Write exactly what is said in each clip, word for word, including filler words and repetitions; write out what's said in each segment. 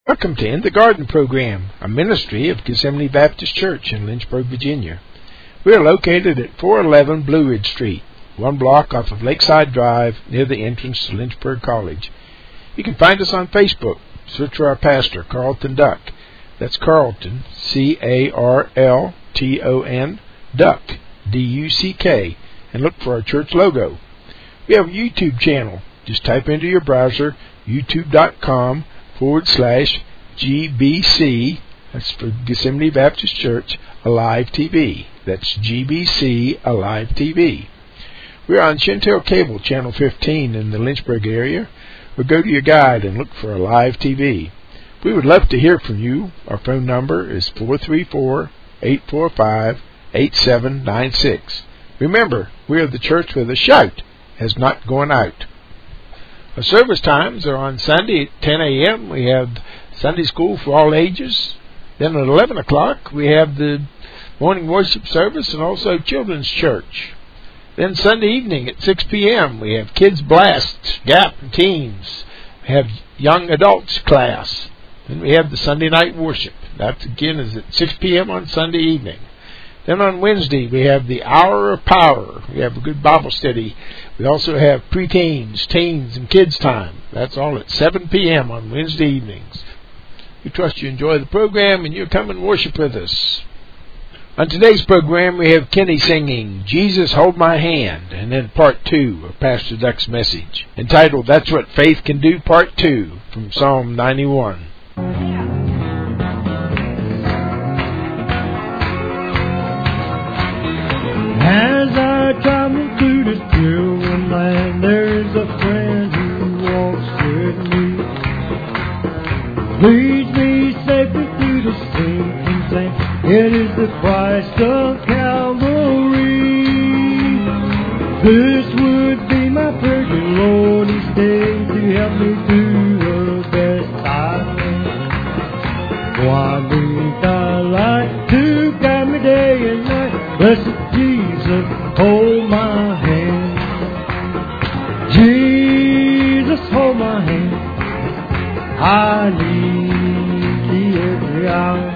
Welcome to In the Garden Program, a ministry of Gethsemane Baptist Church in Lynchburg, Virginia. We are located at four eleven Blue Ridge Street, one block off of Lakeside Drive near the entrance to Lynchburg College. You can find us on Facebook. Search for our pastor, Carlton Duck. That's Carlton, C A R L T O N, Duck, D U C K, and look for our church logo. We have a YouTube channel. Just type into your browser youtube.com forward slash GBC, that's for Gethsemane Baptist Church, Alive T V. That's G B C Alive T V. We're on Chantel Cable, Channel fifteen in the Lynchburg area, or go to your guide and look for Alive T V. We would love to hear from you. Our phone number is four three four, eight four five, eight seven nine six. Remember, we are the church where the shout has not gone out. Our service times are on Sunday at ten a.m. We have Sunday school for all ages. Then at eleven o'clock we have the morning worship service and also children's church. Then Sunday evening at six p.m. we have Kids Blast, Gap, and Teens. We have Young Adults class. Then we have the Sunday night worship. That again is at six p.m. on Sunday evening. Then on Wednesday, we have the Hour of Power. We have a good Bible study. We also have preteens, teens, and kids time. That's all at seven p.m. on Wednesday evenings. We trust you enjoy the program and you'll come and worship with us. On today's program, we have Kenny singing, Jesus Hold My Hand, and then part two of Pastor Duck's message, entitled, That's What Faith Can Do, part two, from Psalm ninety-one. As I travel through this dreary land, there's a friend who walks with me. Leads me safely through the sinking sand. It is the Christ of Calvary. This would be my prayer, dear Lord, each day to help me do the best I can. For I need thy light to guide me day and night. Blessed Jesus, hold my hand. Jesus, hold my hand. I need thee every hour.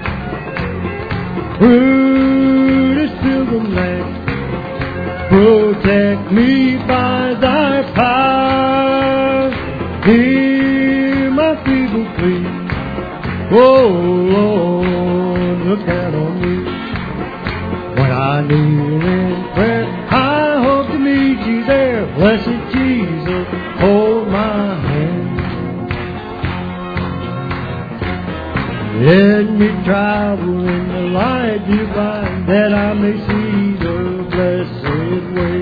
Through this pilgrim land, protect me by thy power. Hear my feeble plea. Oh Lord, look down on me. When I kneel in prayer, I hope to meet you there. Blessed Jesus, hold my hand. Let me travel in the light divine, that I may see the blessed way.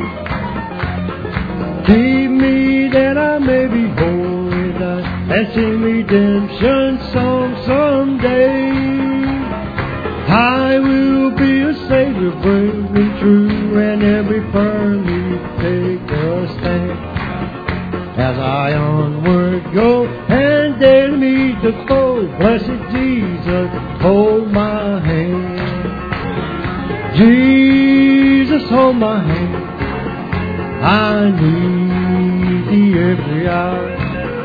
Keep me that I may be holy thine, and sing redemption song someday. I will be a Savior, brave and true, and every firmly take a stand. As I onward go, and daily meet the foe, blessed Jesus, hold my hand. Jesus, hold my hand. I need thee every hour.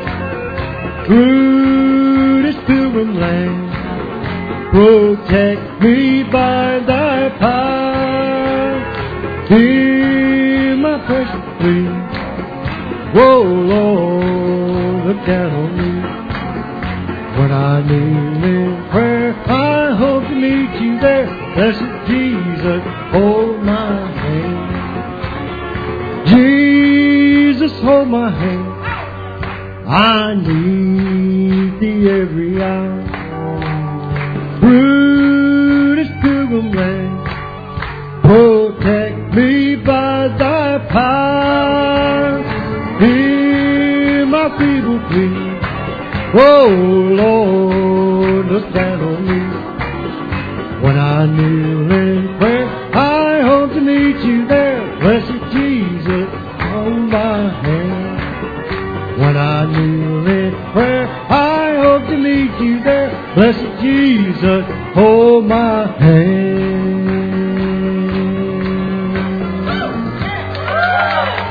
Through this pilgrim land, protect me by thy power. Hear my precious plea. Whoa, Lord, look down on me. When I kneel in prayer, I hope to meet you there. Blessed Jesus, hold my hand. Jesus, hold my hand. I need thee every hour. Through this pilgrim land, protect me by thy power. Hear my feeble plea. Oh Lord, look down on me. When I kneel in prayer, I hope to meet you there. Blessed Jesus, hold my hand. When I kneel in prayer, I hope to meet you there. Blessed Jesus, hold my hand. He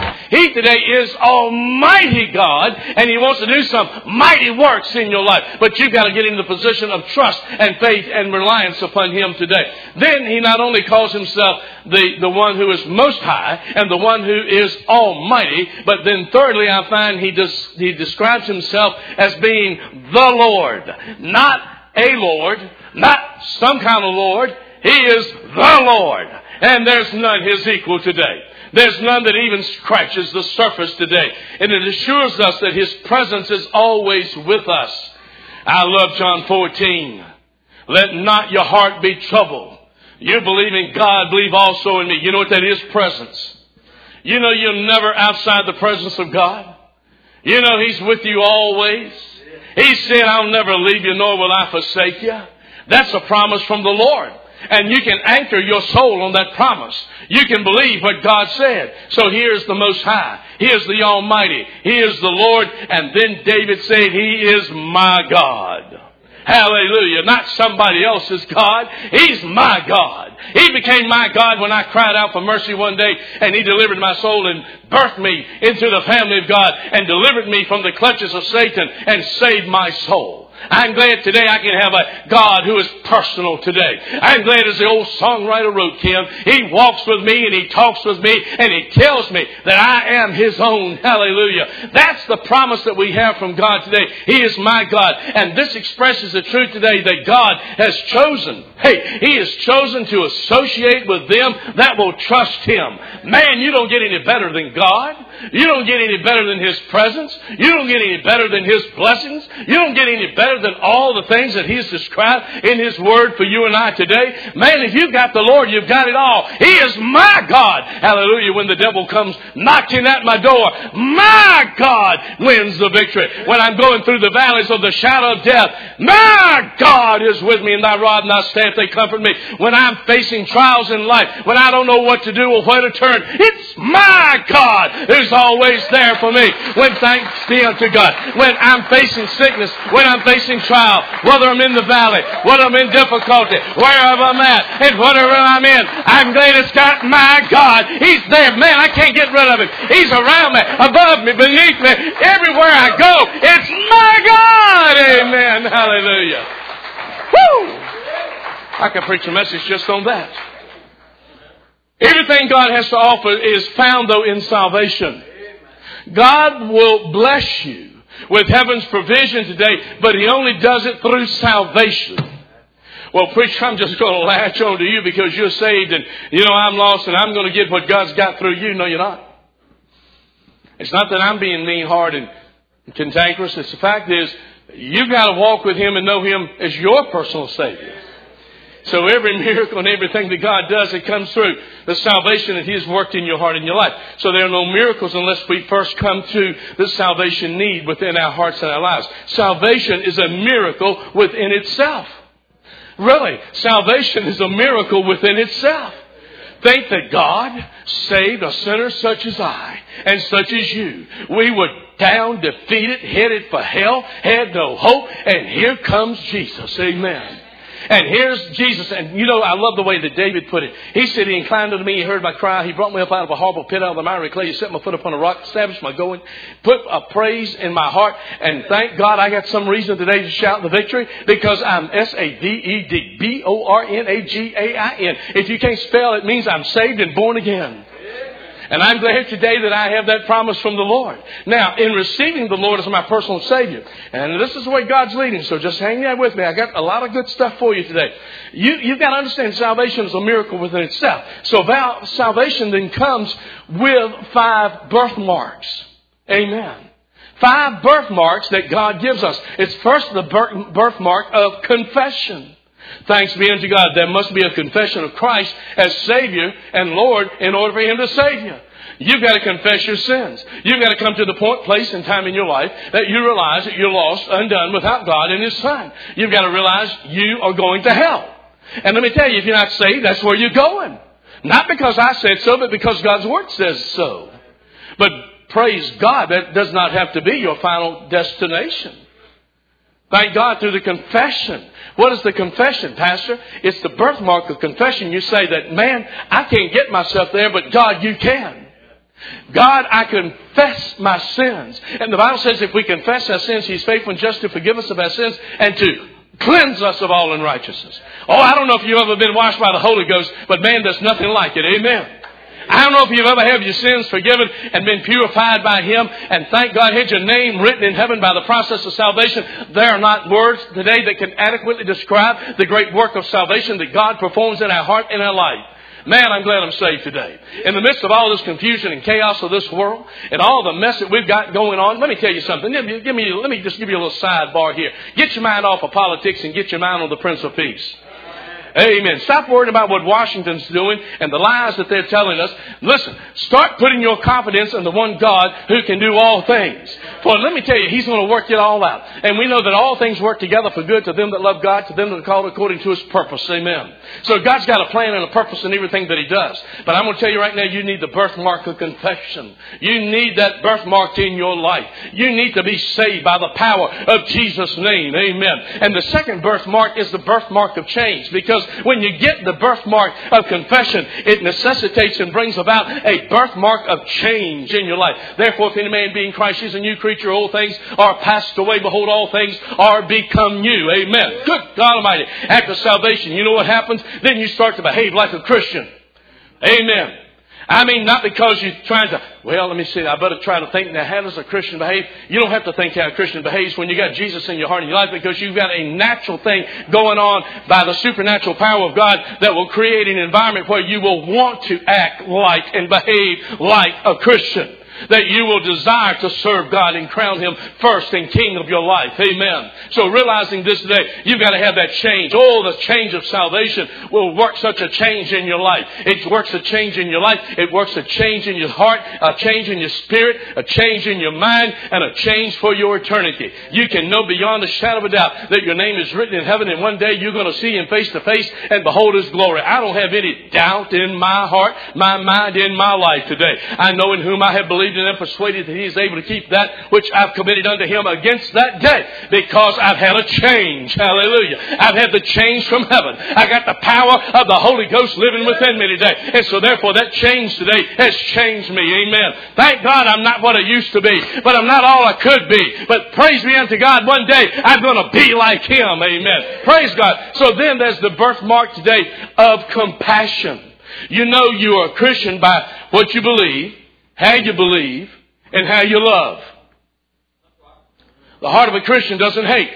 He today is Almighty God, and He wants to do some mighty works in your life. But you've got to get into the position of trust and faith and reliance upon Him today. Then He not only calls Himself the, the one who is most high and the one who is almighty, but then thirdly I find He, does, he describes Himself as being the Lord. Not a Lord, not some kind of Lord. He is the Lord. And there's none His equal today. There's none that even scratches the surface today. And it assures us that His presence is always with us. I love John fourteen. Let not your heart be troubled. You believe in God, believe also in me. You know what that is? Presence. You know you're never outside the presence of God. You know He's with you always. He said, I'll never leave you, nor will I forsake you. That's a promise from the Lord. And you can anchor your soul on that promise. You can believe what God said. So here's the Most High. Here's the Almighty. He is the Lord. And then David said, He is my God. Hallelujah. Not somebody else's God. He's my God. He became my God when I cried out for mercy one day, and He delivered my soul and birthed me into the family of God and delivered me from the clutches of Satan and saved my soul. I'm glad today I can have a God who is personal today. I'm glad, as the old songwriter wrote, Kim, He walks with me and He talks with me and He tells me that I am His own. Hallelujah. That's the promise that we have from God today. He is my God. And this expresses the truth today that God has chosen. Hey, He has chosen to associate with them that will trust Him. Man, you don't get any better than God. You don't get any better than His presence. You don't get any better than His blessings. You don't get any better than all the things that He's described in His Word for you and I today. Man, if you've got the Lord, you've got it all. He is my God. Hallelujah. When the devil comes knocking at my door, my God wins the victory. When I'm going through the valleys of the shadow of death, my God is with me, and Thy rod and Thy staff, they comfort me. When I'm facing trials in life, when I don't know what to do or where to turn, it's my God who's always there for me. When thanks be unto God. When I'm facing sickness, when I'm facing trial, whether I'm in the valley, whether I'm in difficulty, wherever I'm at, and whatever I'm in, I'm glad it's got my God. He's there. Man, I can't get rid of Him. He's around me, above me, beneath me, everywhere I go. It's my God. Amen. Hallelujah. Woo! I could preach a message just on that. Everything God has to offer is found, though, in salvation. God will bless you with heaven's provision today, but He only does it through salvation. Well, preacher, I'm just going to latch on to you because you're saved and, you know, I'm lost and I'm going to get what God's got through you. No, you're not. It's not that I'm being mean-hard and cantankerous. It's the fact is, you've got to walk with Him and know Him as your personal Savior. So every miracle and everything that God does, it comes through the salvation that He has worked in your heart and your life. So there are no miracles unless we first come to the salvation need within our hearts and our lives. Salvation is a miracle within itself. Really, salvation is a miracle within itself. Think that God saved a sinner such as I and such as you. We were down, defeated, headed for hell, had no hope, and here comes Jesus. Amen. And here's Jesus. And you know, I love the way that David put it. He said, He inclined unto me, He heard my cry. He brought me up out of a horrible pit, out of the miry clay. He set my foot upon a rock, established my going, put a praise in my heart. And thank God I got some reason today to shout the victory, because I'm S A V E D B O R N A G A I N. If you can't spell, it means I'm saved and born again. And I'm glad today that I have that promise from the Lord. Now, in receiving the Lord as my personal Savior, and this is the way God's leading, so just hang there with me. I got a lot of good stuff for you today. You, you've got to understand salvation is a miracle within itself. So val- salvation then comes with five birthmarks. Amen. Five birthmarks that God gives us. It's first the birth, birthmark of confession. Thanks be unto God. There must be a confession of Christ as Savior and Lord in order for Him to save you. You've got to confess your sins. You've got to come to the point, place, and time in your life that you realize that you're lost, undone without God and His Son. You've got to realize you are going to hell. And let me tell you, if you're not saved, that's where you're going. Not because I said so, but because God's Word says so. But praise God, that does not have to be your final destination. Thank God through the confession. What is the confession, Pastor? It's the birthmark of confession. You say that, man, I can't get myself there, but God, you can. God, I confess my sins. And the Bible says if we confess our sins, He's faithful and just to forgive us of our sins and to cleanse us of all unrighteousness. Oh, I don't know if you've ever been washed by the Holy Ghost, but man, there's nothing like it. Amen. I don't know if you've ever had your sins forgiven and been purified by Him, and thank God had your name written in heaven by the process of salvation. There are not words today that can adequately describe the great work of salvation that God performs in our heart and our life. Man, I'm glad I'm saved today. In the midst of all this confusion and chaos of this world and all the mess that we've got going on, let me tell you something. Give me, give me, let me just give you a little sidebar here. Get your mind off of politics and get your mind on the Prince of Peace. Amen. Stop worrying about what Washington's doing and the lies that they're telling us. Listen, start putting your confidence in the one God who can do all things. For let me tell you, He's going to work it all out. And we know that all things work together for good to them that love God, to them that are called according to His purpose. Amen. So God's got a plan and a purpose in everything that He does. But I'm going to tell you right now, you need the birthmark of confession. You need that birthmark in your life. You need to be saved by the power of Jesus' name. Amen. And the second birthmark is the birthmark of change. Because when you get the birthmark of confession, it necessitates and brings about a birthmark of change in your life. Therefore, if any man be in Christ, he's a new creature. Old things are passed away. Behold, all things are become new. Amen. Good God Almighty. After salvation, you know what happens? Then you start to behave like a Christian. Amen. I mean, not because you're trying to, well, let me see, I better try to think, now how does a Christian behave? You don't have to think how a Christian behaves when you got Jesus in your heart and your life, because you've got a natural thing going on by the supernatural power of God that will create an environment where you will want to act like and behave like a Christian. That you will desire to serve God and crown Him first and King of your life. Amen. So realizing this today, you've got to have that change. Oh, the change of salvation will work such a change in your life. It works a change in your life. It works a change in your heart, a change in your spirit, a change in your mind, and a change for your eternity. You can know beyond a shadow of a doubt that your name is written in heaven, and one day you're going to see Him face to face and behold His glory. I don't have any doubt in my heart, my mind, in my life today. I know in whom I have believed and am persuaded that He is able to keep that which I've committed unto Him against that day, because I've had a change. Hallelujah. I've had the change from heaven. I got the power of the Holy Ghost living within me today. And so therefore that change today has changed me. Amen. Thank God I'm not what I used to be, but I'm not all I could be. But praise be unto God, one day I'm going to be like Him. Amen. Praise God. So then there's the birthmark today of compassion. You know you are a Christian by what you believe, how you believe, and how you love. The heart of a Christian doesn't hate.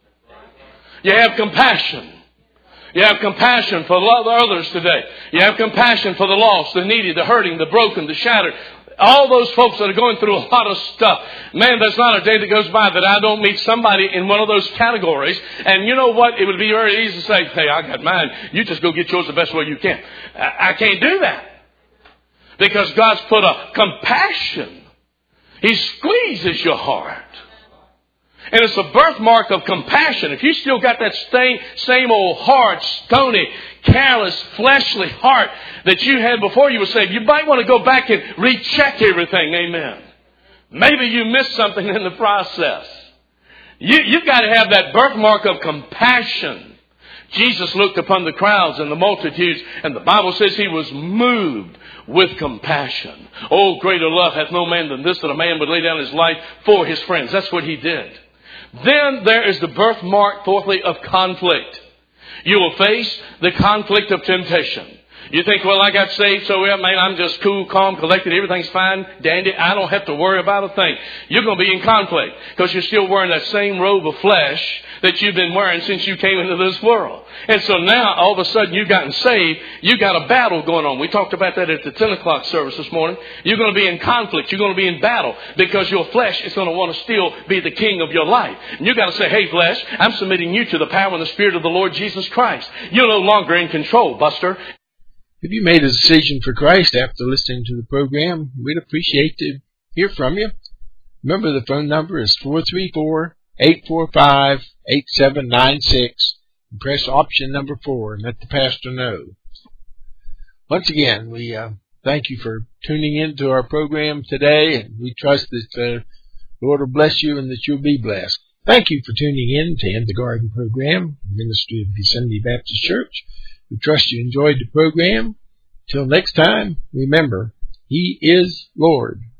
You have compassion. You have compassion for others today. You have compassion for the lost, the needy, the hurting, the broken, the shattered. All those folks that are going through a lot of stuff. Man, there's not a day that goes by that I don't meet somebody in one of those categories. And you know what? It would be very easy to say, hey, I got mine. You just go get yours the best way you can. I, I can't do that. Because God's put a compassion. He squeezes your heart. And it's a birthmark of compassion. If you still got that same, same old hard, stony, careless, fleshly heart that you had before you were saved, you might want to go back and recheck everything. Amen. Maybe you missed something in the process. You, you've got to have that birthmark of compassion. Jesus looked upon the crowds and the multitudes, and the Bible says He was moved with compassion. Oh, greater love hath no man than this, that a man would lay down his life for his friends. That's what He did. Then there is the birthmark, fourthly, of conflict. You will face the conflict of temptation. You think, well, I got saved, so well, man, I'm just cool, calm, collected, everything's fine, dandy. I don't have to worry about a thing. You're going to be in conflict because you're still wearing that same robe of flesh that you've been wearing since you came into this world. And so now, all of a sudden, you've gotten saved. You've got a battle going on. We talked about that at the ten o'clock service this morning. You're going to be in conflict. You're going to be in battle because your flesh is going to want to still be the king of your life. And you've got to say, hey, flesh, I'm submitting you to the power and the Spirit of the Lord Jesus Christ. You're no longer in control, Buster. If you made a decision for Christ after listening to the program, we'd appreciate to hear from you. Remember, the phone number is four three four, eight four five, eight seven nine six. And press option number four and let the pastor know. Once again, we uh, thank you for tuning in to our program today, and we trust that uh, the Lord will bless you and that you'll be blessed. Thank you for tuning in to In the Garden program, Ministry of Gethsemane Baptist Church. We trust you enjoyed the program. Till next time, remember, He is Lord.